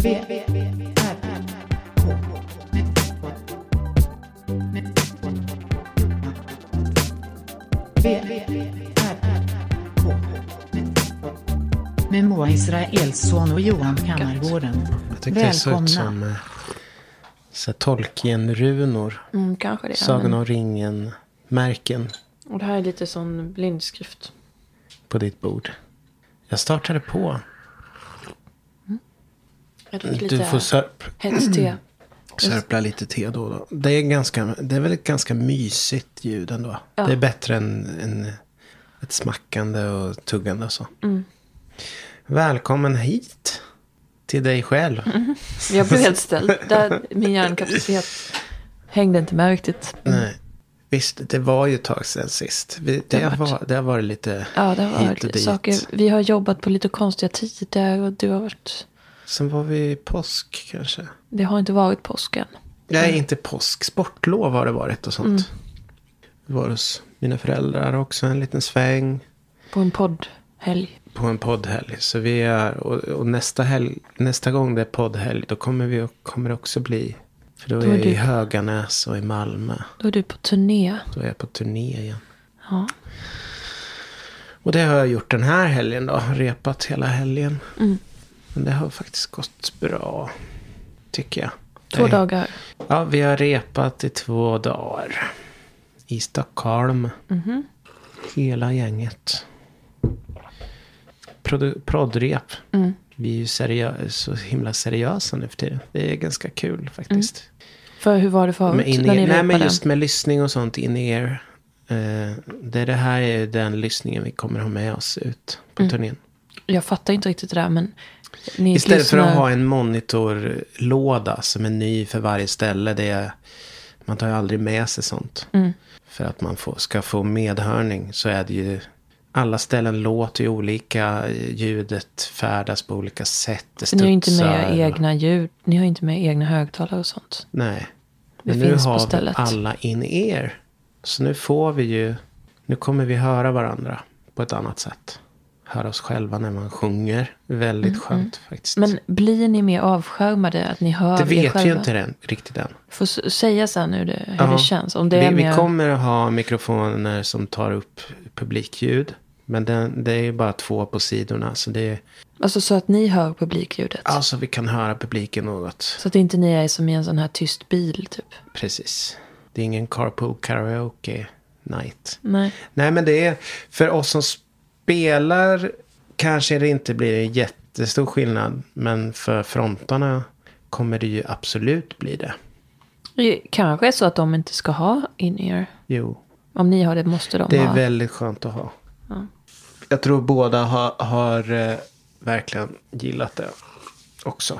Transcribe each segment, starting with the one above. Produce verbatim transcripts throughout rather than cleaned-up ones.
Med Moa Israelsson och Johan Kammargården. Jag tyckte det såg ut som eh, så Tolkien-runor. Mm, kanske det. Sagan men... om ringen-märken. Och det här är lite sån blindskrift. På ditt bord. Jag startade på. Mm. Jag dricker lite du får sörp. hett te. Sörpla lite te då och då. Det är, ganska, det är väl ett ganska mysigt ljud ändå. Ja. Det är bättre än, än ett smackande och tuggande och så. Mm. Välkommen hit till dig själv. Mm. Jag blev helt ställd. Där min hjärnkapacitet hängde inte med riktigt. Mm. Nej. Visst, det var ju ett tag sedan sist. Vi, det, det, har varit, det har varit lite ja, det har varit hit och dit. Saker. Vi har jobbat på lite konstiga tider och du har varit... Sen var vi påsk kanske. Det har inte varit påsken. Nej, mm. inte påsk. Sportlov har det varit och sånt. Mm. Det var hos mina föräldrar också en liten sväng. På en poddhelg. På en poddhelg. Så vi är, och, och nästa, helg, nästa gång det är poddhelg, då kommer vi kommer det också bli. För då, då är jag du... i Höganäs och i Malmö. Då är du på turné. Då är jag på turné igen. Ja. Och det har jag gjort den här helgen då. Repat hela helgen. Mm. Men det har faktiskt gått bra, tycker jag. Två Nej. dagar? Ja, vi har repat i två dagar. I Stockholm. Mm-hmm. Hela gänget. Prod- Proddrep. Mm. Vi är ju seriö- så himla seriösa nu för tiden. Det är ganska kul faktiskt. Mm. För hur var det förut? Men in när ni nej, men just den? med lyssning och sånt in i er. Eh, det, det här är den lyssningen vi kommer ha med oss ut på mm. turnén. Jag fattar inte riktigt det där, men... Ni Istället lyssnar... för att ha en monitorlåda som är ny för varje ställe. Det är, man tar ju aldrig med sig sånt. Mm. För att man får, ska få medhörning så är det ju... Alla ställen låter ju olika. Ljudet färdas på olika sätt. Det ni har inte med egna ljud. Ni har inte med egna högtalare och sånt. Nej. Det Men finns nu på har stället. vi alla in-ear. Så nu får vi ju... Nu kommer vi höra varandra på ett annat sätt. Höra oss själva när man sjunger. Väldigt mm, skönt mm. faktiskt. Men blir ni mer avskärmade att ni hör det vet själva? Vi inte än, riktigt än. Får säga sen hur det, hur ja, det känns. Om det vi, är mer... vi kommer att ha mikrofoner som tar upp publikljud. Men den, det är ju bara två på sidorna. Så det är... Alltså så att ni hör publikljudet? Alltså vi kan höra publiken något. Så att inte ni är som i en sån här tyst bil typ? Precis. Det är ingen carpool karaoke night. Nej. Nej men det är för oss som spelar kanske det inte blir en jättestor skillnad. Men för frontarna kommer det ju absolut bli det. det kanske är så att de inte ska ha in-ear. Jo. Om ni har det måste de det ha. Det är väldigt skönt att ha. Ja. Jag tror båda har, har eh, verkligen gillat det också.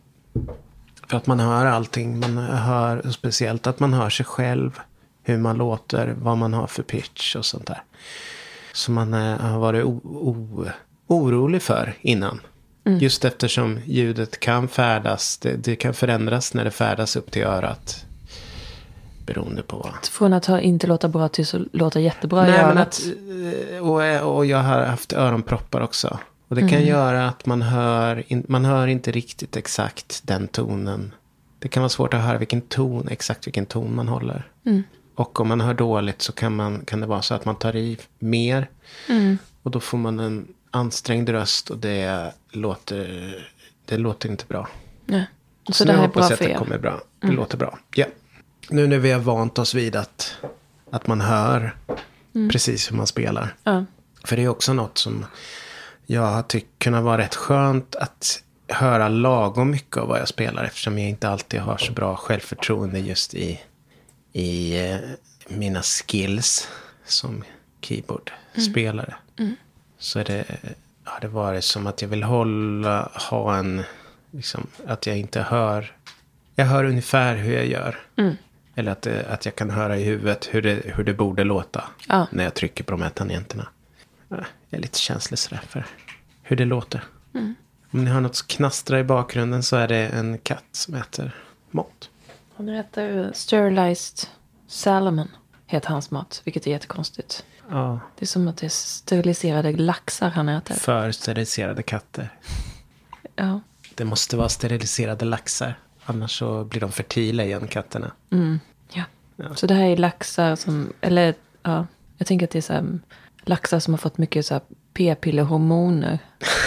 För att man hör allting. Man hör speciellt att man hör sig själv. Hur man låter. Vad man har för pitch och sånt där. Som man eh, har varit o- o- orolig för innan. Mm. Just eftersom ljudet kan färdas. Det, det kan förändras när det färdas upp till örat. Beroende på. Från att ha inte låta bra till så låta jättebra Nej, i men örat. att, och, och jag har haft öronproppar också. Och det kan mm. göra att man hör, in, man hör inte riktigt exakt den tonen. Det kan vara svårt att höra vilken ton, exakt vilken ton man håller. Mm. Och om man hör dåligt så kan, man, kan det vara så att man tar i mer. Mm. Och då får man en ansträngd röst och det låter, det låter inte bra. Nej. Så, så det här nu är bra hoppas jag för att det er. kommer bra. Det mm. låter bra. Ja. Nu när vi har vant oss vid att, att man hör mm. precis hur man spelar. Ja. För det är också något som jag har tyckt kunna vara rätt skönt att höra lagom mycket av vad jag spelar. Eftersom jag inte alltid har så bra självförtroende just i, i eh, mina skills som keyboardspelare. Mm. Mm. Så det har det varit som att jag vill hålla, ha en, liksom, att jag inte hör, jag hör ungefär hur jag gör. Mm. Eller att, det, att jag kan höra i huvudet hur det, hur det borde låta ja. när jag trycker på de här tangenterna. Jag är lite känslig sådär för hur det låter. Mm. Om ni har något knastra i bakgrunden så är det en katt som äter mat. Han heter Sterilized Salmon, heter hans mat, vilket är jättekonstigt. Ja. Det är som att det är steriliserade laxar han äter. För steriliserade katter. Ja. Det måste vara steriliserade laxar. Annars så blir de fertila igen, katterna. Mm. Ja. Ja. Så det här är laxar som, eller ja, jag tänker att det är så här, laxar som har fått mycket så här p-pillerhormoner.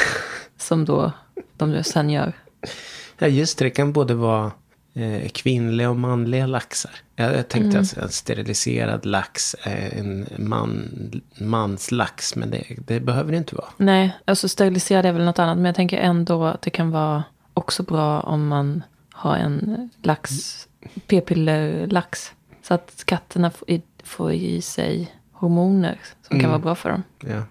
Som då de sen gör. Ja, just det. Det kan både vara eh, kvinnliga och manliga laxar. Jag, jag tänkte Mm. att en steriliserad lax är en man, manslax. Men det, det behöver det inte vara. Nej, alltså steriliserad är väl något annat. Men jag tänker ändå att det kan vara också bra om man har en lax, p-pillerlax. Så att katterna får i, får i sig hormoner som Mm. kan vara bra för dem. Ja.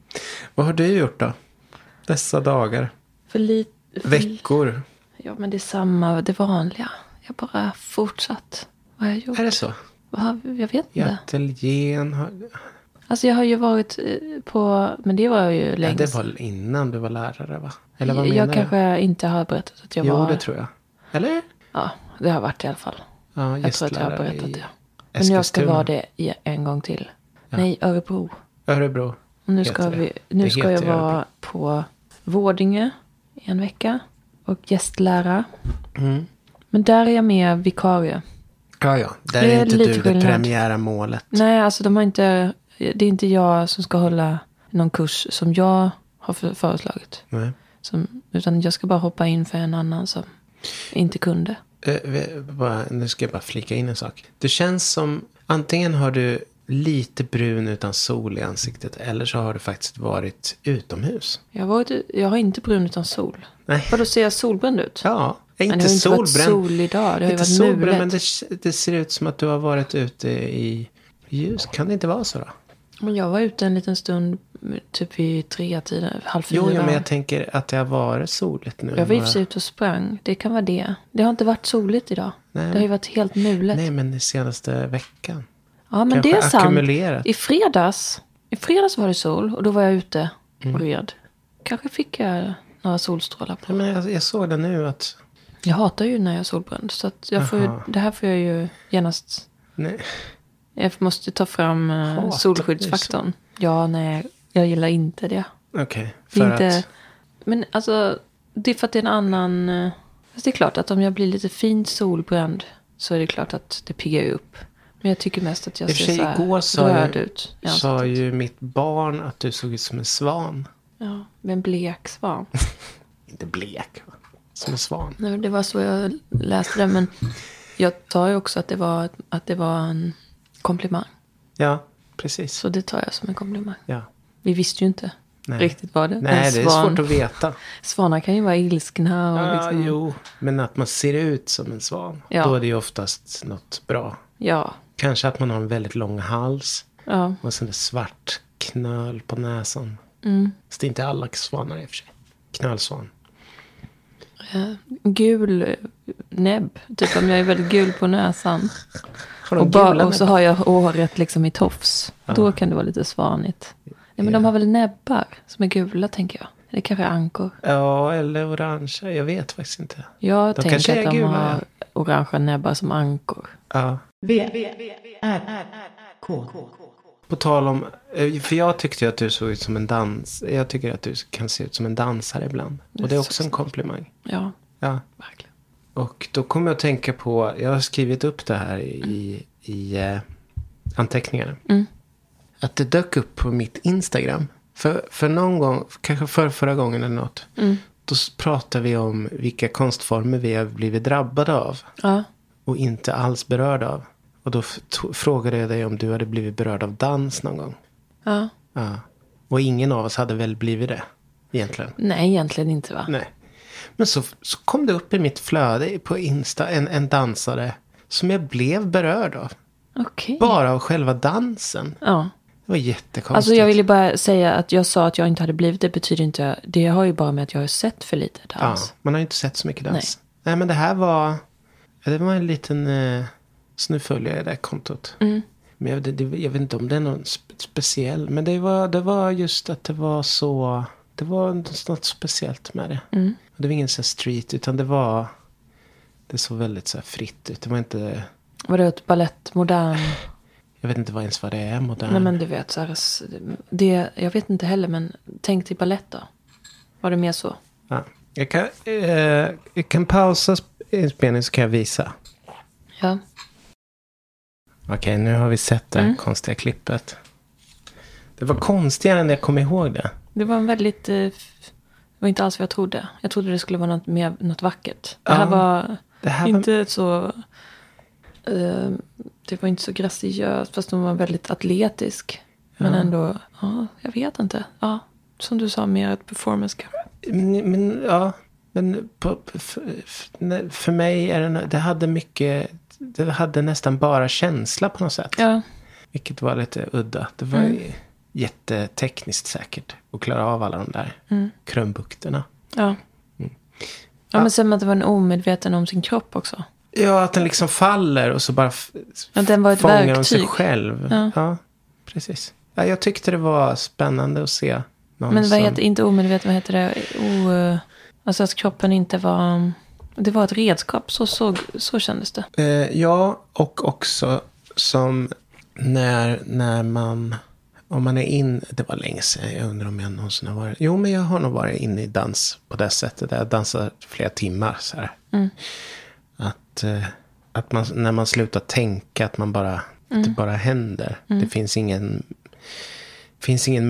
Vad har du gjort då? Dessa dagar? För lite... Veckor? Ja, men det är samma, det vanliga. Jag bara fortsatt. Vad har jag gjort? Är det så? Vad har, jag vet I inte. ateljén? Har... Alltså jag har ju varit eh, på... Men det var ju Ja, länge det sedan. var innan du var lärare, va? Eller vad menar Jag du? kanske inte har berättat att jag Jo, var... det tror jag. Eller? Ja, det har varit i alla fall. Ja, Jag tror att jag har gästlärare berättat i det. Men jag ska Eskilstuna. vara det i- en gång till. Ja. Nej, Örebro. Örebro. Och nu heter ska, det. vi, Det nu ska jag heter vara Örebro. på Vårdinge i en vecka. Och gästlära. Mm. Men där är jag med vikarie. Ja, ja. Där Det är, är inte lite du det skillnad. premiära målet. Nej, alltså de har inte... Det är inte jag som ska hålla någon kurs som jag har för- föreslagit. Nej. Som, utan jag ska bara hoppa in för en annan som inte kunde. Eh, vi- bara, nu ska jag bara flika in en sak. Det känns som... Antingen har du lite brun utan sol i ansiktet. Eller så har du faktiskt varit utomhus. Jag har, varit, jag har inte brun utan sol. Nej. Vadå, ser jag solbränd ut? Ja, Men inte det har inte varit solbränd. sol idag. Det har ju Inte varit solbränd, mulet. men det, det ser ut som att du har varit ute i ljus. Kan det inte vara så då? Men jag var ute en liten stund, typ vid tre tiden, halv fyra. Jo, ja, men jag tänker att det har varit soligt nu. Jag var i och Några- för sig ute och sprang. Det kan vara det. Det har inte varit soligt idag. Nej. Det har ju varit helt mulet. Nej, men den senaste veckan. ja, men kanske det är sant. ackumulerat. I fredags, I fredags var det sol och då var jag ute Mm. och red. Kanske fick jag några solstrålar på. Ja, men jag, jag såg det nu att... Jag hatar ju när jag är solbränd. Så att jag får ju, Jaha. det här får jag ju genast... Nej. Jag måste ta fram uh, Hatar solskyddsfaktorn. Ja, nej, jag gillar inte det. Okej, Det för är inte, att... Men alltså, det är för att det är en annan... eh, Alltså det är klart att om jag blir lite fint solbränd så är det klart att det piggar upp. Men jag tycker mest att jag I och för ser sig, så här igår sa röd ju- ut. i Sa ansiktet. ju mitt barn att du såg ut som en svan. Ja, med en blek svan. Inte blek, va? Som en svan. Nej, det var så jag läste det. Men jag tar ju också att det var, att det var en komplimang. Ja, precis. Så det tar jag som en komplimang. Ja. Vi visste ju inte Nej. riktigt vad det Nej, en det är svan. svårt att veta. Svanar kan ju vara ilskna. Och Ja, liksom, jo. Men att man ser ut som en svan. Ja. Då är det ju oftast något bra. Ja, Kanske att man har en väldigt lång hals. ja. Och sen är svart knöl på näsan. Mm. Så det är inte alla svanar i och för sig. Knölsvan. Eh, Gul eh, näbb. Typ om jag är väldigt gul på näsan. Har de Och, bara, gula och så näbbar? har jag håret liksom i tofs. Ja. Då kan det vara lite svanigt. Nej, men Ja. de har väl näbbar som är gula, tänker jag. Det kanske är ankor. Ja, eller orange. Jag vet faktiskt inte. Jag De kanske tänker är att de gula, har orangea näbbar som ankor. Ja. V, R, K. På tal om... eh, För jag tyckte ju att du såg ut som en dans... Jag tycker att du kan se ut som en dansare ibland. Och det är också en komplimang. Ja, Ja. verkligen. Och då kommer jag att tänka på... Jag har skrivit upp det här i, i eh, anteckningarna. Mm. Att det dök upp på mitt Instagram. För, för någon gång, kanske för förra gången eller något. Mm. Då s- pratade vi om vilka konstformer vi har blivit drabbade av. Ja, Och inte alls berörda av. Och då f- to- frågade jag dig om du hade blivit berörd av dans någon gång. ja. Ja. Och ingen av oss hade väl blivit det. Egentligen. Nej, egentligen inte, va? Nej. Men så, så kom det upp i mitt flöde på Insta en, en dansare. Som jag blev berörd av. Okej. Bara av själva dansen. Ja. Det var jättekonstigt. Alltså jag ville bara säga att jag sa att jag inte hade blivit det betyder inte... Det har ju bara med att jag har sett för lite Ja, dans. man har ju inte sett så mycket dans. Nej, men det här var... Ja, det var en liten... Eh, så nu följer jag det där kontot. Mm. Men jag, det, det, jag vet inte om det är någon spe, speciell. Men det var, det var just att det var så... Det var något speciellt med det. Mm. Och det var ingen så här street. Utan det var... Det såg väldigt så här fritt ut. Det var inte... Var det ett balett modern? Jag vet inte vad ens vad det är modern. Nej, men du vet så här, det, jag vet inte heller, men tänk till balett då. Var det mer så? Ja. Jag kan, eh, jag kan pausa inspelningen så kan jag visa. Ja. Okej, nu har vi sett det här mm. konstiga klippet. Det var konstigare än jag kom ihåg det. Det var en väldigt... Eh, det var inte alls vad jag trodde. Jag trodde det skulle vara något, mer, något vackert. Det här ja, var det här inte var... så... Eh, det var inte så graciöst, fast de var väldigt atletisk. Men ja. ändå... Ja, jag vet inte. Ja, som du sa, mer ett performance kanske. Men, men ja... Men på, för, för mig är det... Det hade mycket... Det hade nästan bara känsla på något sätt. Ja. Vilket var lite udda. Det var mm. jättetekniskt säkert att klara av alla de där mm. krumbukterna. Ja. Mm. Ja, ja, men sen att det var en omedveten om sin kropp också. Ja, att den liksom faller och så bara f- ja, den var ett fångar verktyg. om sig själv. Ja, ja precis. Ja, jag tyckte det var spännande att se någon. Men vad som... heter, inte omedveten, vad heter det? O, alltså att kroppen inte var... Det var ett redskap, så, så, så kändes det. Eh, ja, och också som när, när man... Om man är in... Det var länge sedan, jag undrar om jag någonsin har varit... Jo, men jag har nog varit inne i dans på det sättet. Där jag dansar flera timmar så här. Mm. Att, eh, att man, när man slutar tänka, att man bara... Mm. Att det bara händer. Mm. Det finns ingen... finns ingen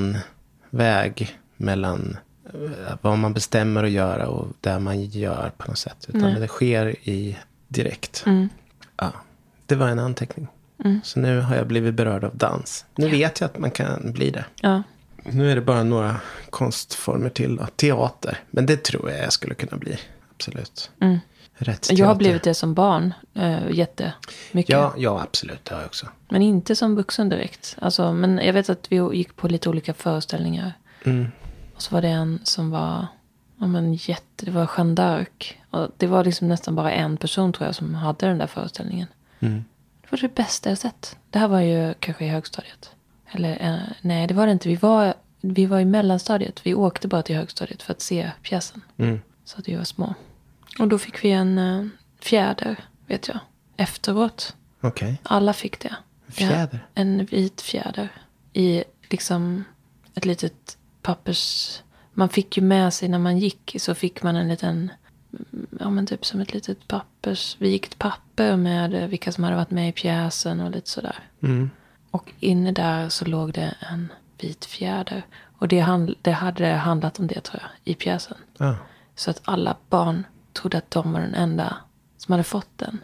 mellanväg mellan... vad man bestämmer att göra och där man gör på något sätt. Utan Nej. det sker i direkt. Mm. Ja, det var en anteckning. Mm. Så nu har jag blivit berörd av dans. Nu ja. vet jag att man kan bli det. Ja. Nu är det bara några konstformer till. Teater. Men det tror jag jag skulle kunna bli. Absolut. Mm. Rättsteater. Jag har blivit det som barn. Äh, jättemycket. Ja, ja, absolut. Det har jag också. Men inte som vuxen direkt. Alltså, men jag vet att vi gick på lite olika föreställningar. Mm. Och så var det en som var, ja men jätte, det var Jeanne d'Arc. Och det var liksom nästan bara en person tror jag som hade den där föreställningen. Mm. Det var det bästa jag sett. Det här var ju kanske i högstadiet. Eller eh, nej, det var det inte. Vi var, vi var i mellanstadiet. Vi åkte bara till högstadiet för att se pjäsen. Mm. Så att vi var små. Och då fick vi en eh, fjäder, vet jag. Efteråt. Okej. Okay. Alla fick det. Fjäder? Ja, en vit fjäder. I liksom ett litet... pappers... Man fick ju med sig när man gick, så fick man en liten, ja men typ som ett litet pappers, vikt papper med vilka som hade varit med i pjäsen och lite sådär. Mm. Och inne där så låg det en vit fjäder. Och det, hand, det hade handlat om det tror jag, i pjäsen. Ah. Så att alla barn trodde att de var den enda som hade fått den.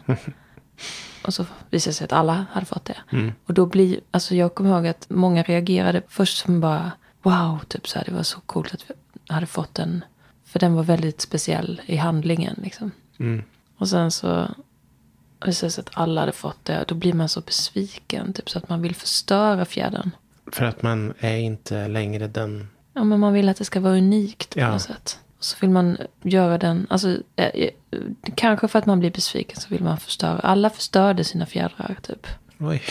Och så visade det sig att alla hade fått det. Mm. Och då blir, alltså jag kommer ihåg att många reagerade först som bara... Wow, typ så här, det var så coolt att vi hade fått den. För den var väldigt speciell i handlingen liksom. Mm. Och sen så visade det sig att alla hade fått det. Då blir man så besviken, typ så att man vill förstöra fjädern. För att man är inte längre den... Ja, men man vill att det ska vara unikt på ja. något sätt. Och så vill man göra den, alltså eh, kanske för att man blir besviken så vill man förstöra. Alla förstörde sina fjädrar typ. Oj.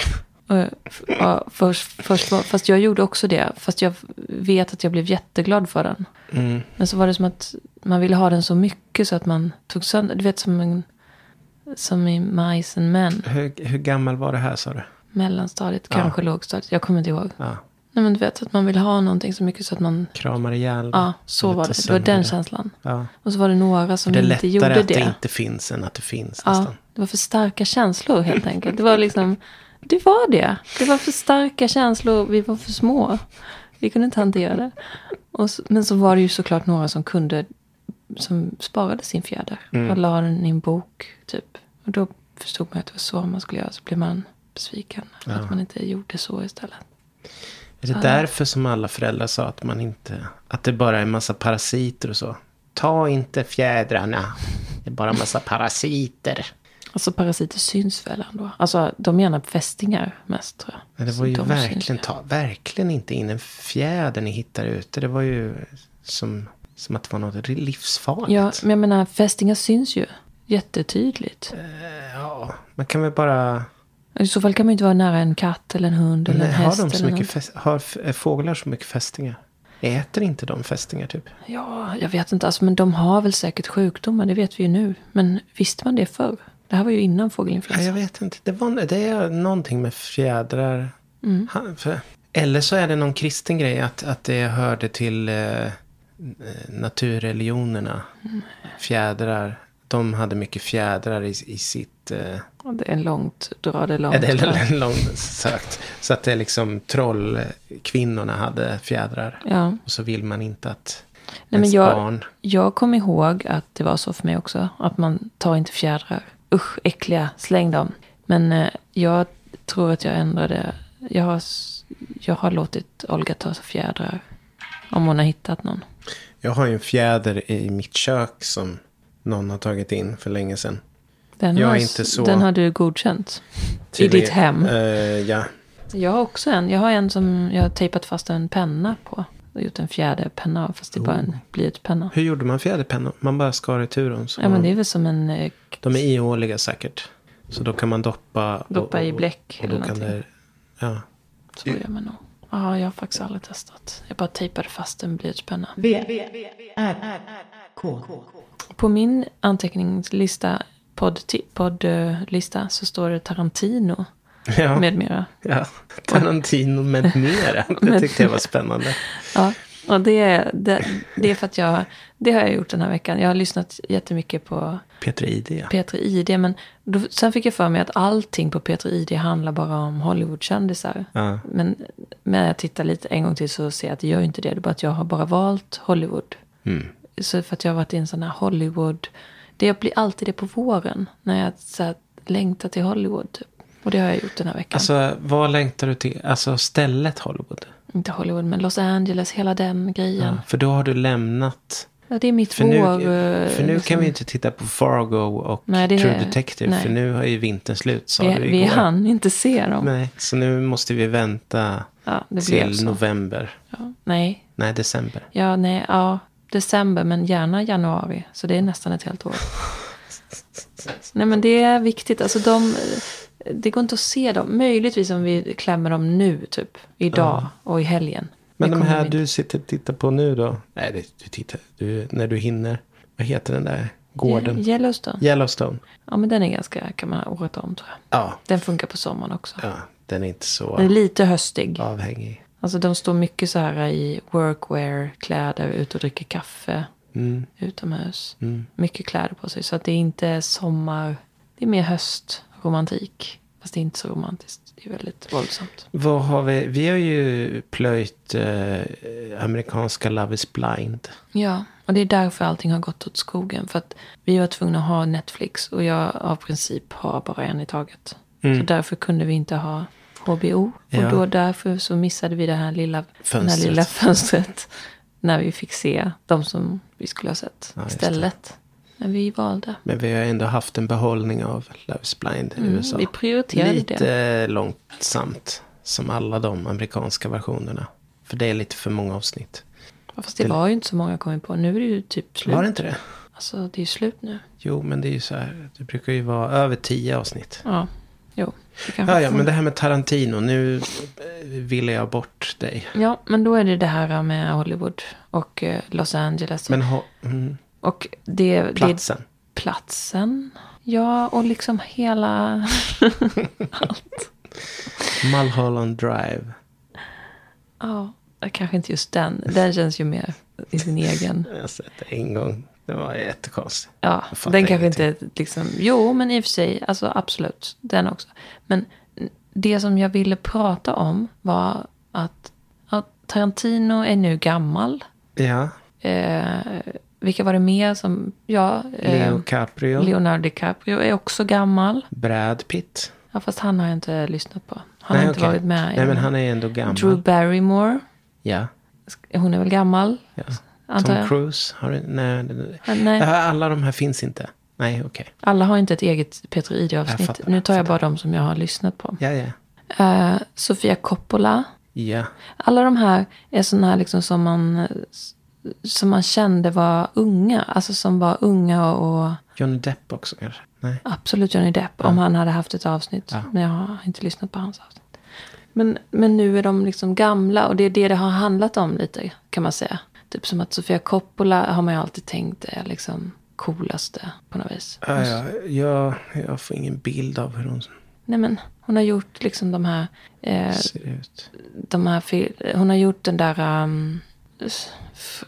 Ja, först, först, fast jag gjorde också det. Fast jag vet att jag blev jätteglad för den. Mm. Men så var det som att man ville ha den så mycket så att man tog sönder. Du vet som, en, som i Mice and Men. Hur, hur gammal var det här sa du? Mellanstadiet, ja. Kanske lågstadiet. Jag kommer inte ihåg. Ja. Nej, men du vet att man vill ha någonting så mycket så att man... Kramar ihjäl. Ja, så var det. Det var den känslan. Ja. Och så var det några som inte gjorde det. Det är lättare att det inte finns än att det finns ja, nästan. Det var för starka känslor helt enkelt. Det var liksom... Det var det. Det var för starka känslor. Vi var för små. Vi kunde inte hantera det. Och så, men så var det ju såklart några som kunde... Som sparade sin fjäder. Mm. Och la den i en bok, typ. Och då förstod man att det var så man skulle göra. Så blev man besviken. Ja. Att man inte gjorde så istället. Är det därför som alla föräldrar sa att man inte... Att det bara är en massa parasiter och så? Ta inte fjädrarna. Det är bara en massa parasiter. Alltså parasiter syns väl ändå. Alltså de menar fästingar mest tror jag. Men det var ju de verkligen, ta, verkligen inte in en fjäder ni hittar ute. Det var ju som, som att det var något livsfarligt. Ja, men jag menar fästingar syns ju jättetydligt. Uh, ja, man kan väl bara... I så fall kan man ju inte vara nära en katt eller en hund eller Nej, en häst. Har, de så eller mycket fäst, har fåglar så mycket fästingar? Äter inte de fästingar typ? Ja, jag vet inte. Alltså, men de har väl säkert sjukdomar, det vet vi ju nu. Men visste man det förr? Det här var ju innan fågelinfluensa. Ja, jag vet inte. Det, var, det är någonting med fjädrar. Mm. För, eller så är det någon kristen grej att, att det hörde till... Eh, naturreligionerna. Mm. Fjädrar. De hade mycket fjädrar i, i sitt... Eh, det är långt, dra det långt. Ja, det är långt sagt. Så att det är liksom trollkvinnorna hade fjädrar. Ja. Och så vill man inte att Nej, men jag, barn... Jag kommer ihåg att det var så för mig också. Att man tar inte fjädrar. Usch, äckliga, släng dem. Men eh, jag tror att jag ändrade... Jag har, jag har låtit Olga ta fjädrar. Om hon har hittat någon. Jag har ju en fjäder i mitt kök som någon har tagit in för länge sedan. Den, jag har, är inte så den har du godkänt i ditt hem. Uh, ja. Jag har också en. Jag har en som jag har tejpat fast en penna på. Och gjort en fjäderpenna, fast det är oh. bara en blyertspenna. Hur gjorde man fjäderpenna? Man bara skar i tur dem. Ja, men det är väl som en... De är ihåliga säkert. Så då kan man doppa... Doppa och, i bläck och, och eller då kan det, ja. Så gör man nog. Ja, jag har faktiskt aldrig testat. Jag bara tejpade fast en blyertspenna. V, V, R, R, K. På min anteckningslista, poddlista, podd, så står det Tarantino ja. med mera. Ja, Tarantino med mera. Det tyckte jag var spännande. Ja, och det, det, det är för att jag, det har jag gjort den här veckan. Jag har lyssnat jättemycket på Peter Ide. Ja. Peter Ide, men då, sen fick jag för mig att allting på Peter Ide handlar bara om Hollywoodkändisar. Ja. Men när jag tittar lite en gång till så ser jag att det gör ju inte det. Det är bara att jag har bara valt Hollywood. Mm. Så för att jag har varit i en sån här Hollywood... Det blir alltid det på våren. När jag så här, längtar till Hollywood. Typ. Och det har jag gjort den här veckan. Alltså, vad längtar du till? Alltså, stället Hollywood? Inte Hollywood, men Los Angeles. Hela den grejen. Ja, för då har du lämnat... Ja, det är mitt för vår... Nu, för nu liksom... kan vi inte titta på Fargo och nej, det True är... Detective. Nej. För nu har ju vintern slut, sa vi, du igår. Vi hann inte se dem. Nej, så nu måste vi vänta ja, det till november. Ja, nej. Nej, december. Ja, nej, ja. December, men gärna januari. Så det är nästan ett helt år. Nej, men det är viktigt. Alltså de, det går inte att se dem. Möjligtvis om vi klämmer dem nu, typ. Idag ja. Och i helgen. Men de här du sitter och tittar på nu då? Nej, det, du tittar. Du, när du hinner. Vad heter den där gården? Ye- Yellowstone. Yellowstone. Ja, men den är ganska, kan man ha året om, tror jag. Ja. Den funkar på sommaren också. Ja, den är inte så... Den är lite höstig. Avhängig. Alltså de står mycket så här i workwear-kläder, ut och dricker kaffe mm. utomhus. Mm. Mycket kläder på sig. Så att det är inte sommar, det är mer höstromantik. Fast det är inte så romantiskt, det är väldigt våldsamt. Vad har vi? Vi har ju plöjt eh, amerikanska Love is Blind. Ja, och det är därför allting har gått åt skogen. För att vi var tvungna att ha Netflix och jag av princip har bara en i taget. Mm. Så därför kunde vi inte ha... H B O. Ja. Och då därför så missade vi det här lilla fönstret. Det här lilla fönstret. När vi fick se de som vi skulle ha sett ja, istället. Men vi valde. Men vi har ändå haft en behållning av Love is Blind i mm, U S A. Vi prioriterade lite det. Lite långsamt. Som alla de amerikanska versionerna. För det är lite för många avsnitt. Ja, fast det, det var ju inte så många kommit på. Nu är det ju typ slut. Var det inte det? Alltså det är ju slut nu. Jo, men det är ju så här. Det brukar ju vara över tio avsnitt. Ja, jo. Ja, ja, men det här med Tarantino, nu ville jag bort dig. Ja, men då är det det här med Hollywood och Los Angeles. Men ho- mm. och det, platsen. Det, platsen. Ja, och liksom hela allt. Mulholland Drive. Ja, kanske inte just den. Den känns ju mer i sin egen. Jag har sett det en gång. Det var jättekonstigt. Ja, den kanske ingenting. Inte liksom... Jo, men i och för sig, alltså absolut, den också. Men det som jag ville prata om var att, att Tarantino är nu gammal. Ja. Eh, vilka var det mer som... Ja, eh, Leo DiCaprio. Leonardo DiCaprio är också gammal. Brad Pitt. Ja, fast han har jag inte lyssnat på. Han Nej, har inte okay. varit med. Nej, men han är ändå gammal. Drew Barrymore. Ja. Hon är väl gammal? Ja. Tom Cruise? Har du, nej, nej. nej. Alla de här finns inte. Nej, okej. Okay. Alla har inte ett eget Peter Ide-avsnitt. Fattar, nu tar jag fattar. bara de som jag har lyssnat på. Ja, ja. Uh, Sofia Coppola. Ja. Alla de här är sådana här liksom som man, som man kände var unga. Alltså som var unga och... och Johnny Depp också kanske? Nej. Absolut Johnny Depp. Ja. Om han hade haft ett avsnitt. Ja. Men jag har inte lyssnat på hans avsnitt. Men, men nu är de liksom gamla. Och det är det det har handlat om lite, kan man säga. Typ som att Sofia Coppola har man ju alltid tänkt är liksom coolaste på något vis. Ja, ja, jag, jag får ingen bild av hur hon... Nej, men hon har gjort liksom de här... Eh, ser ut. De här hon har gjort den där... Um, f-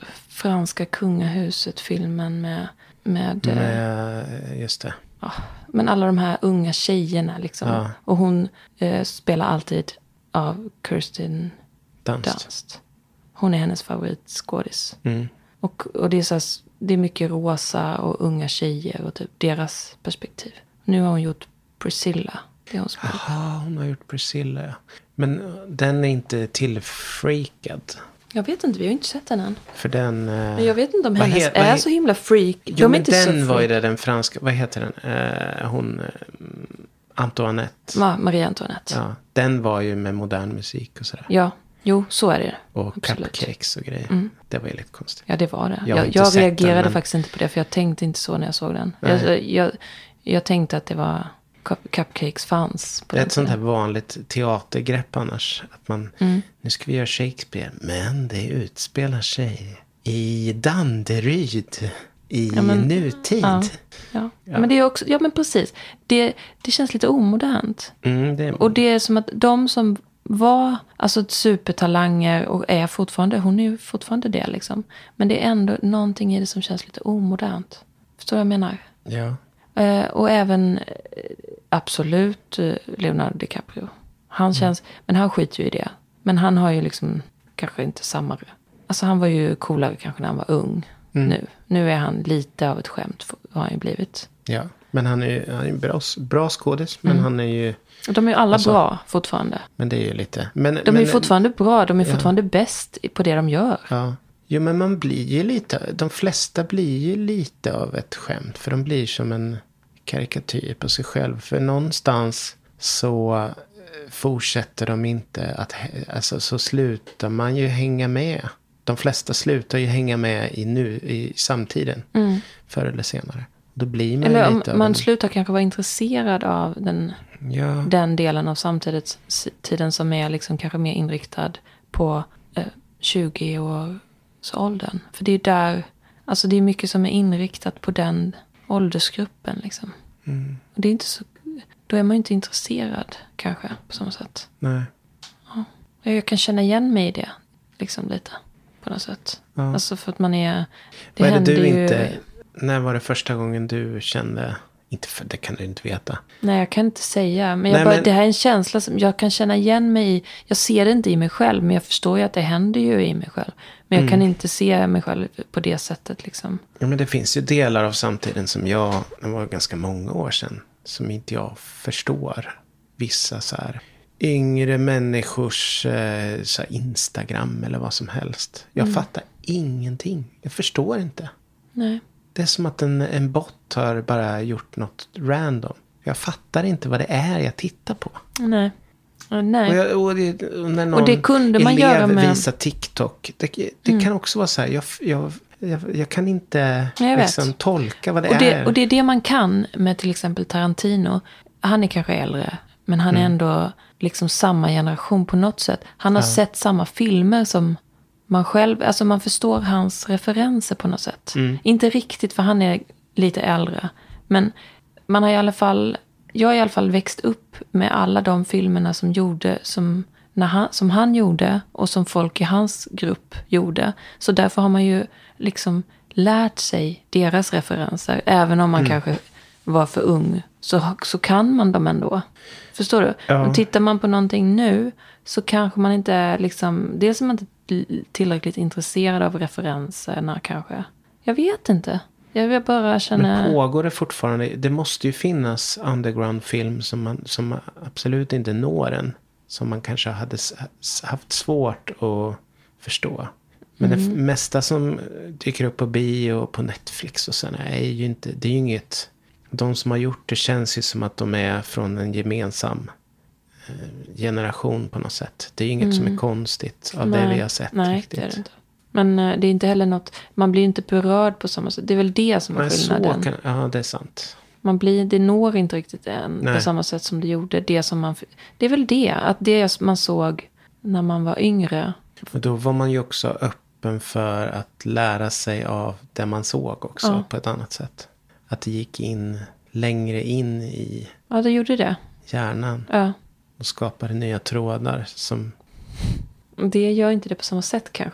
franska kungahuset-filmen med... Med, eh, med just det. ja, men alla de här unga tjejerna liksom. Ja. Och hon eh, spelar alltid av Kirsten Dunst. Dunst. Hon är hennes favoritskådis. Mm. Och, och det är så här, det är mycket rosa och unga tjejer och typ deras perspektiv. Nu har hon gjort Priscilla. Det hon spelar. Jaha, hon har gjort Priscilla. Ja. Men den är inte tillfreakad. Jag vet inte, vi har ju inte sett den än. För den... eh, Men jag vet inte om vad hennes he- är vad he- så himla freak. Jo, De är men inte den så var ju freak. det, den franska... Vad heter den? Eh, hon... Eh, Antoinette. Ma- Marie Antoinette. Ja. Ja, den var ju med modern musik och sådär. ja, jo, så är det. Och Absolut. cupcakes och grejer. Mm. Det var ju lite konstigt. Ja, det var det. Jag har Jag, inte jag sett den, reagerade men- faktiskt inte på det, för jag tänkte inte så när jag såg den. Nej. Jag, jag, jag tänkte att det var cup- cupcakes fanns. På Det är den ett sånt här tiden. vanligt teatergrepp annars. Att man, Mm. nu ska vi göra Shakespeare. Men det utspelar sig i Danderyd. I Ja, men- nutid. Ja. Ja. Ja. Men det är också, ja men precis. Det, det känns lite omodernt. Mm, det, Och det är som att de som var alltså supertalanger och är fortfarande, hon är ju fortfarande det liksom. Men det är ändå någonting i det som känns lite omodernt. Förstår du vad jag menar? ja. Eh, och även eh, absolut eh, Leonardo DiCaprio. Han känns, men han skiter ju i det. Men han har ju liksom kanske inte samma... Alltså han var ju coolare kanske när han var ung. Mm. Nu. Nu är han lite av ett skämt, har han ju blivit. ja. Men han är ju han är en bra, bra skådis. Men Mm. han är ju... Och de är ju alla Alltså, bra fortfarande. Men det är ju lite... Men, De men, är ju fortfarande bra, de är Ja. fortfarande bäst på det de gör. Ja. Jo, men man blir ju lite... De flesta blir ju lite av ett skämt. För de blir som en karikatyr på sig själv. För någonstans så eh, fortsätter de inte att... hä- Alltså så slutar man ju hänga med. De flesta slutar ju hänga med i, nu, i samtiden. Mm. Förr eller senare. Då blir man Eller ju om lite av man en... slutar kanske vara intresserad av den, Ja. den delen av samtidigt tiden som är liksom kanske mer inriktad på eh, tjugo-årsåldern. För det är där, alltså det är mycket som är inriktat på den åldersgruppen liksom. Mm. Och det är inte så, då är man ju inte intresserad kanske på samma sätt. Nej. Jag kan känna igen mig i det liksom lite på något sätt. Ja. Alltså för att man är, det Vad är det händer du ju, inte... När var det första gången du kände... Inte för det kan du inte veta. nej jag kan inte säga, men, jag Nej, bara, men- det här är en känsla som jag kan känna igen mig i. Jag ser det inte i mig själv, men jag förstår ju att det händer ju i mig själv. Men jag kan Mm. inte se mig själv på det sättet liksom. Ja, men det finns ju delar av samtiden som jag, det var ganska många år sedan, som inte jag förstår. Vissa så här yngre människors eh, så här Instagram eller vad som helst. Jag Mm. fattar ingenting. Jag förstår inte. Nej. Det är som att en, en bot har bara gjort något random. Jag fattar inte vad det är jag tittar på. Nej. Ja, nej. Och, jag, och, det, och när någon Och det kunde man elev göra med- visar TikTok. Det, det kan också vara så här. Jag, jag, jag, jag kan inte Nej, jag vet. liksom, tolka vad det, Och är. det, och det är det man kan med till exempel Tarantino. Han är kanske äldre, men han är Mm. ändå liksom samma generation på något sätt. Han har Ja. sett samma filmer som man själv, alltså man förstår hans referenser på något sätt. Mm. Inte riktigt, för han är lite äldre. Men man har i alla fall, jag har i alla fall växt upp med alla de filmerna som gjorde, som, när han, som han gjorde och som folk i hans grupp gjorde. Så därför har man ju liksom lärt sig deras referenser. Även om man Mm. kanske var för ung, så, så kan man dem ändå. Förstår du? Ja. Och tittar man på någonting nu, så kanske man inte är liksom, dels är man inte tillräckligt intresserad av referenserna kanske. Jag vet inte. Jag vill bara känna... Men pågår det fortfarande? Det måste ju finnas underground-film som, man, som absolut inte når en. Som man kanske hade s- haft svårt att förstå. Men Mm. det mesta som dyker upp på bio och på Netflix och sådana är ju inte... Det är ju inget... De som har gjort det känns ju som att de är från en gemensam eh, generation på något sätt. Det är ju inget som är konstigt av det vi har sett. Nej, riktigt. det är det inte. Men eh, det är inte heller något... Man blir inte berörd på samma sätt. Det är väl det som är Nej, så skillnaden. kan, ja, det är sant. Man blir, det når inte riktigt än Nej. på samma sätt som det gjorde. Det, som man, det är väl det. Att det man såg när man var yngre. Och då var man ju också öppen för att lära sig av det man såg också Ja. på ett annat sätt. Att det gick in längre in i Ja, det gjorde det. hjärnan Ja. och skapade nya trådar som... Det gör inte det på samma sätt kanske nu.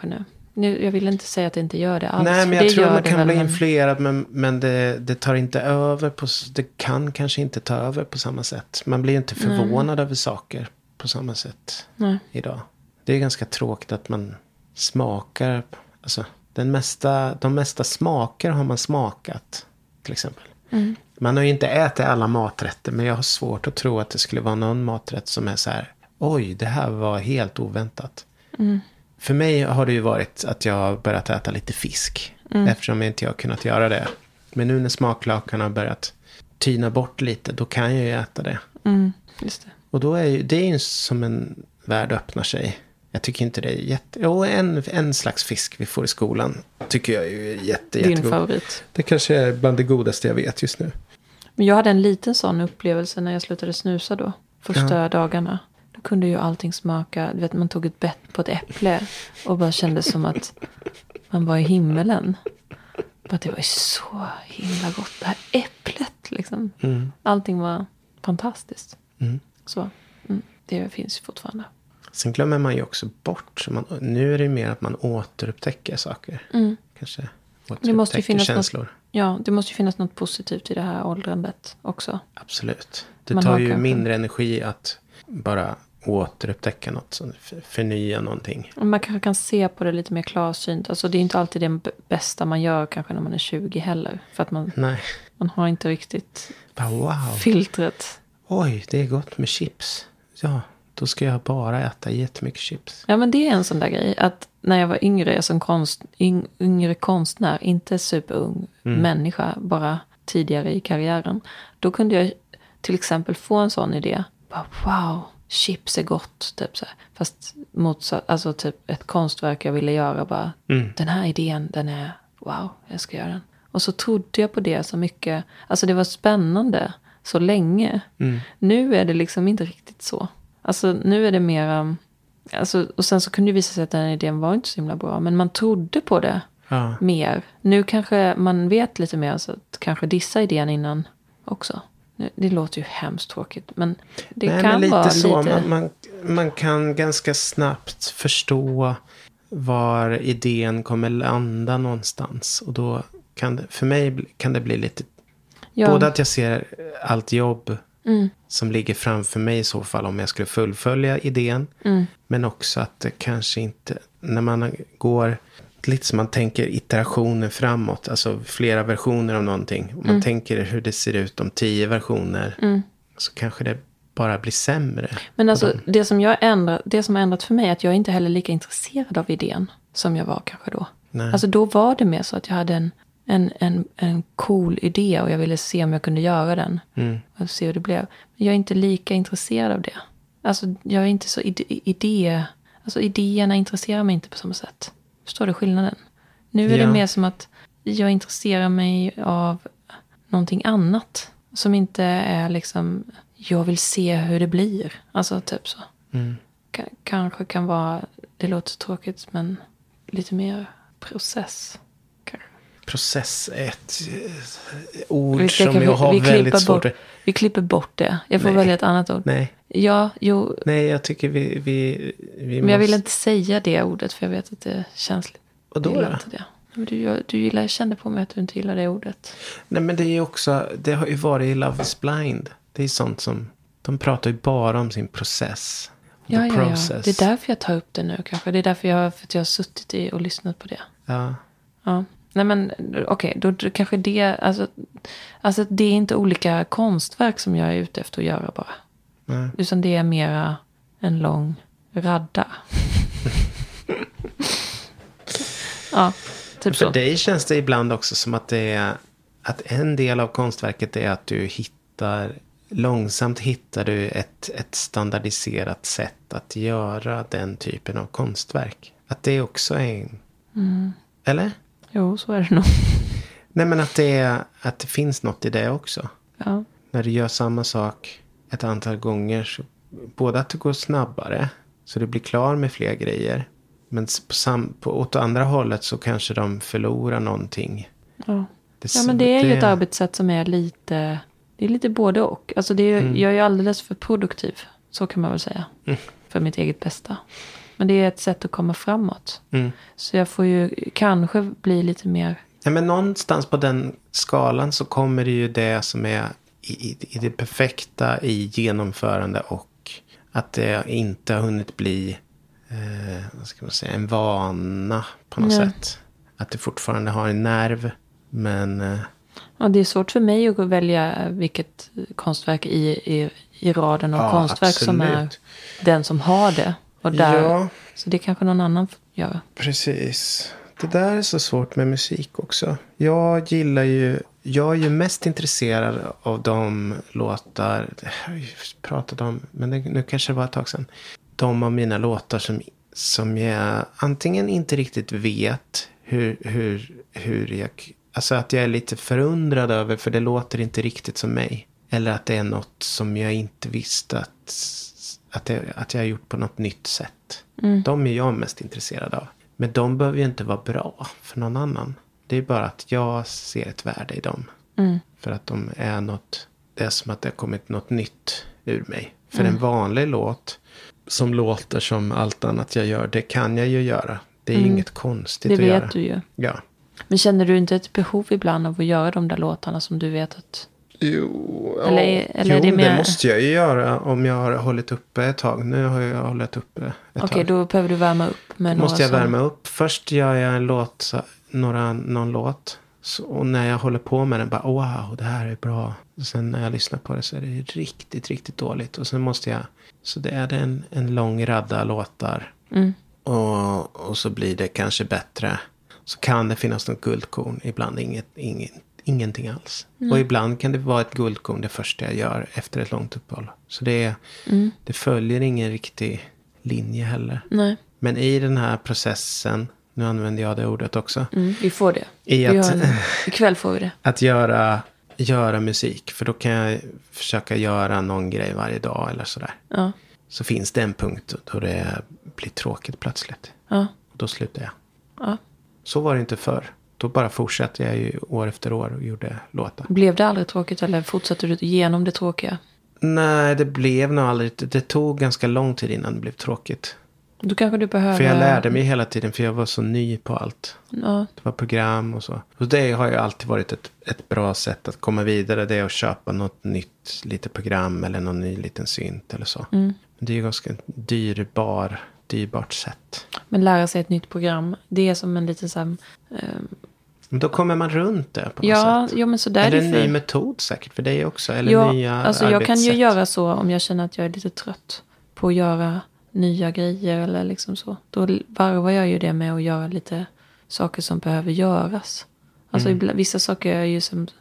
Nu, jag vill inte säga att det inte gör det alls. Nej, men jag jag tror gör man det kan väl, bli men... influerad. Men, men det, det tar inte över. På, det kan kanske inte ta över på samma sätt. Man blir inte förvånad Nej. över saker på samma sätt Nej. idag. Det är ganska tråkigt att man smakar. Alltså, den mesta, de mesta smaker har man smakat. Till exempel. Mm. Man har ju inte ätit alla maträtter. Men jag har svårt att tro att det skulle vara någon maträtt som är så här. Oj, det här var helt oväntat. Mm. För mig har det ju varit att jag har börjat äta lite fisk. Mm. Eftersom jag inte har kunnat göra det. Men nu när smaklakarna har börjat tyna bort lite. Då kan jag ju äta det. Mm, just det. Och då är ju, det är ju som en värld öppnar sig. Jag tycker inte det är jätte... Jo, en, en slags fisk vi får i skolan. Tycker jag är ju jätte, Din jättegod. favorit. Det kanske är bland det godaste jag vet just nu. Men jag hade en liten sån upplevelse när jag slutade snusa då. Första Ja. dagarna. Då kunde ju allting smaka. Du vet, man tog ett bett på ett äpple. Och bara kände som att man var i himmelen. Bara det var ju så himla gott. Det här äpplet liksom. Mm. Allting var fantastiskt. Mm. Så mm, det finns ju fortfarande. Sen glömmer man ju också bort. Så man, nu är det mer att man återupptäcker saker. Mm. Kanske Det måste ju finnas känslor. något, ja, det måste ju finnas något positivt i det här åldrandet också. Absolut. Det Man tar har ju kanske- mindre energi att bara återupptäcka något. Så för- förnya någonting. Och man kanske kan se på det lite mer klarsynt. Alltså det är inte alltid det b- bästa man gör kanske när man är tjugo heller. För att man, Nej. man har inte riktigt Bara, wow. filtret. Oj, det är gott med chips. Ja, då ska jag bara äta jättemycket chips. Ja, men det är en sån där grej. Att när jag var yngre som konst, yng, yngre konstnär, inte superung Mm. människa, bara tidigare i karriären. Då kunde jag till exempel få en sån idé. Bara, wow, chips är gott. Typ så här. Fast motsatt, alltså typ ett konstverk jag ville göra. Bara, Mm. den här idén, den är, wow, jag ska göra den. Och så trodde jag på det så mycket. Alltså det var spännande så länge. Mm. Nu är det liksom inte riktigt så. Alltså nu är det mer... Alltså, och sen så kunde det visa sig att den idén var inte så himla bra. Men man trodde på det Ja. mer. Nu kanske man vet lite mer. Så att kanske dissa idén innan också. Nu, det låter ju hemskt tråkigt. Men det Nej, kan men lite vara så. lite... Man, man, man kan ganska snabbt förstå var idén kommer landa någonstans. Och då kan det, för mig bli- kan det bli lite... ja, Både att jag ser allt jobb mm, som ligger framför mig i så fall om jag skulle fullfölja idén. mm, Men också att det kanske inte, när man går, lite som man tänker iterationer framåt, alltså flera versioner av någonting. Om man Mm. tänker hur det ser ut om tio versioner, mm. så kanske det bara blir sämre. Men på alltså dem. det som, jag ändrat, det som har ändrat för mig är att jag inte heller är lika intresserad av idén som jag var kanske då. Nej. Alltså då var det mer så att jag hade en, en, en, en cool idé och jag ville se om jag kunde göra den. Mm. Och se hur det blev. Men jag är inte lika intresserad av det. Alltså jag är inte så ide, idé... Alltså idéerna intresserar mig inte på samma sätt. Förstår du skillnaden? Nu är Ja. det mer som att jag intresserar mig av någonting annat. Som inte är liksom... Jag vill se hur det blir. Alltså typ så. Mm. K- kanske kan vara... Det låter tråkigt men lite mer process. Kanske. Process är ett eh, ord Vi, ska, som vi, jag har vi, väldigt klipper svårt bort, att... vi klipper bort det. Jag får Nej. välja ett annat ord. Nej, Ja, jo... nej, jag tycker vi, vi, vi Men jag vill måste... inte säga det ordet för jag vet att det är känsligt. Och då Jag gillar då? inte det. Men du, jag, du gillar, jag kände på mig att du inte gillar det ordet. Nej, men det är ju också, det har ju varit i Love is Blind. Det är sånt som, de pratar ju bara om sin process. The Ja, ja, ja. process. Det är därför jag tar upp det nu kanske. Det är därför jag, för att jag har suttit i och lyssnat på det. Ja. Ja. Nej men okej, okay, då, då kanske det, alltså, alltså det är inte olika konstverk som jag är ute efter att göra bara. Nej. Utan det är mera en lång radda. Ja, typ För så. dig känns det ibland också som att det är, att en del av konstverket är att du hittar, långsamt hittar du ett, ett standardiserat sätt att göra den typen av konstverk. Att det också är en, Mm. eller? Jo, så är det nog. Nej, men att det, är, att det finns något i det också. Ja. När du gör samma sak ett antal gånger, så både att det går snabbare så du blir klar med fler grejer, men på sam, på, åt andra hållet så kanske de förlorar någonting. Ja. Det, Ja, men det är ju ett arbetssätt som är lite... Det är lite både och. Alltså det är, Mm. jag är ju alldeles för produktiv. Så kan man väl säga. Mm. För mitt eget bästa. Men det är ett sätt att komma framåt. Mm. Så jag får ju kanske bli lite mer... Ja, men någonstans på den skalan så kommer det ju det som är i, i, i det perfekta i genomförande och att det inte har hunnit bli eh, vad ska man säga, en vana på något Nej. sätt. Att det fortfarande har en nerv, men... Eh, Ja, det är svårt för mig att välja vilket konstverk i, i, i raden av Ja, konstverk som är absolut. den som har det. Och där, Ja. Så det kanske någon annan får göra. Precis. Det där är så svårt med musik också. Jag gillar ju... Jag är ju mest intresserad av de låtar... Det har jag ju pratat om, men det, nu kanske det var ett tag sedan. De av mina låtar som, som jag antingen inte riktigt vet hur, hur, hur jag... Alltså att jag är lite förundrad över, för det låter inte riktigt som mig. Eller att det är något som jag inte visste att, att, det, att jag har gjort på något nytt sätt. Mm. De är jag mest intresserad av. Men de behöver ju inte vara bra för någon annan. Det är bara att jag ser ett värde i dem. Mm. För att de är något... Det är som att det har kommit något nytt ur mig. För Mm. en vanlig låt som låter som allt annat jag gör, det kan jag ju göra. Det är Mm. ju inget konstigt Det att vet göra. du ju. Ja. Men känner du inte ett behov ibland av att göra de där låtarna som du vet att... Jo, Eller- ja. eller jo är det mer- det måste jag ju göra om jag har hållit uppe ett tag. Nu har jag hållit uppe ett Okej, tag. då behöver du värma upp med Då några måste jag som- värma upp. Först gör jag en låt, så- några, någon låt. Så, och när jag håller på med den, bara wow, det här är bra. Och sen när jag lyssnar på det så är det riktigt, riktigt dåligt. Och sen måste jag, så det är det en, en lång radda låtar. Mm. Och, och så blir det kanske bättre. Så kan det finnas något guldkorn. Ibland inget, inget, ingenting alls. Mm. Och ibland kan det vara ett guldkorn det första jag gör efter ett långt uppehåll. Så det, är, Mm. det följer ingen riktig linje heller. Nej, Men i den här processen, nu använder jag det ordet också. mm, vi får det. I Vi att, har en, ikväll får vi det. att göra, göra musik. För då kan jag försöka göra någon grej varje dag eller sådär. Ja, Så finns det en punkt då det blir tråkigt plötsligt. ja, Och då slutar jag. ja. Så var det inte förr. Då bara fortsatte jag ju år efter år och gjorde låtar. Blev det aldrig tråkigt eller fortsatte du igenom det tråkiga? Nej, det blev nog aldrig. Det, det tog ganska lång tid innan det blev tråkigt. Då kanske du behöver... För jag lärde mig hela tiden, för jag var så ny på allt. Ja, Det var program och så. Och det har ju alltid varit ett, ett bra sätt att komma vidare. Det är att köpa något nytt litet program eller någon ny liten synt eller så. mm. Men det är ju ganska dyrbar, dyrbart sätt. Men lära sig ett nytt program, det är som en liten så här, eh, Men då kommer man runt det på något ja, sätt. ja, men så där är Eller det en för... ny metod säkert för dig också. Eller ja, nya alltså jag kan ju arbetssätt. göra så om jag känner att jag är lite trött på att göra nya grejer eller liksom så. Då varvar jag ju det med att göra lite saker som behöver göras. Alltså Mm. ibland, vissa saker är ju som,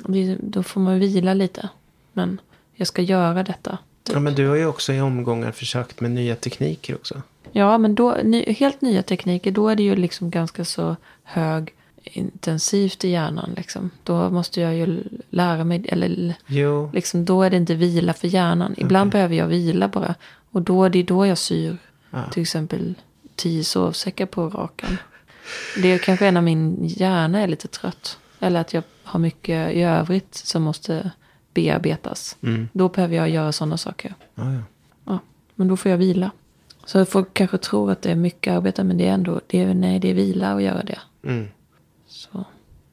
då får man vila lite. Men jag ska göra detta. Ja, men du har ju också i omgångar försökt med nya tekniker också. Ja, men då, ny, helt nya tekniker, då är det ju liksom ganska så hög intensivt i hjärnan liksom. Då måste jag ju lära mig, eller Jo, liksom, då är det inte vila för hjärnan. Ibland Okej. behöver jag vila bara. Och då är det då jag syr ja. till exempel tio sovsäckar på raken. Det är kanske en av min hjärna är lite trött. Eller att jag har mycket i övrigt som måste bearbetas. Mm. Då behöver jag göra sådana saker. Ja, ja. Ja, men då får jag vila. Så folk kanske tror att det är mycket arbete, men det är ändå, det är, nej, det är vila att göra det. Mm. Så,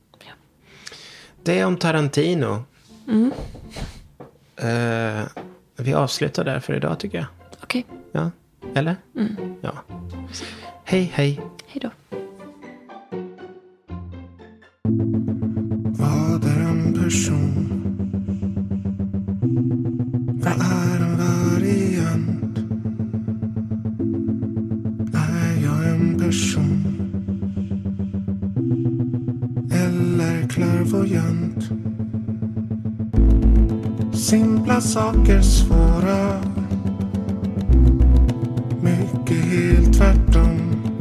Det är om Tarantino. mm, Eh, vi avslutar där för idag tycker jag. okej. Ja, eller? Mm. Ja. Hej, hej. Hej då. Vad är en person? Vad är en variant? Är jag en person? Eller klärvoajant? Simpla saker svåra. Mycket helt tvärtom.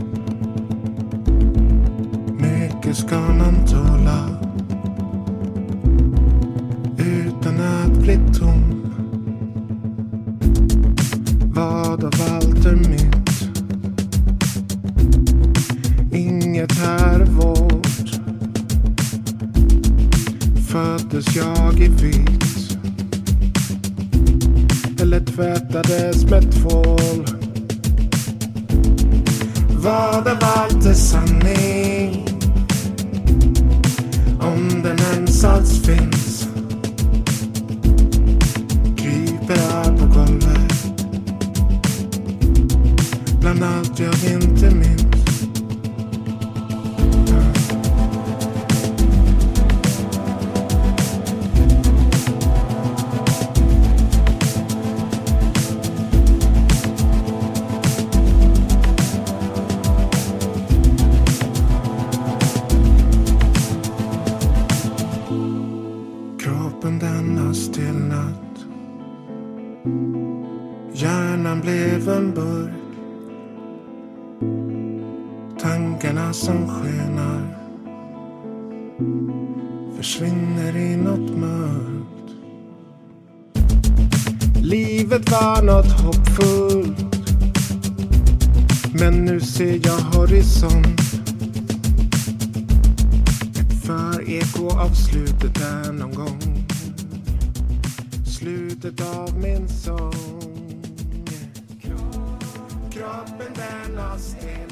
Mycket ska man tåla utan att bli tom. Vad av allt är mitt? Inget här är vårt. Föddes jag i vitt eller tvättades med tvål? Vad av allt är sanning? Om den ens alls finns. Kryper jag på golvet bland allt jag inte minns. Kroppen den har stillnat. Hjärnan blev en burk. Tankarna som skenar försvinner i något mörkt. Livet var något hoppfullt, men nu ser jag horisont. Ett för-eko av slutet är någon gång. Slutet av min sång. Kroppen den har sten.